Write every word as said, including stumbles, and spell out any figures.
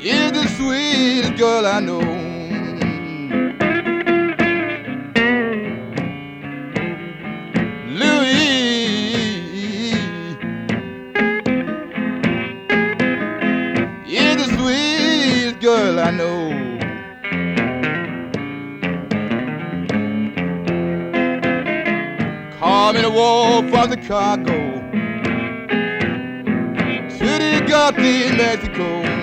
is the sweetest girl I know. Louise is the sweetest girl I know. Call me to walk from Chicago to the Gulf in Mexico.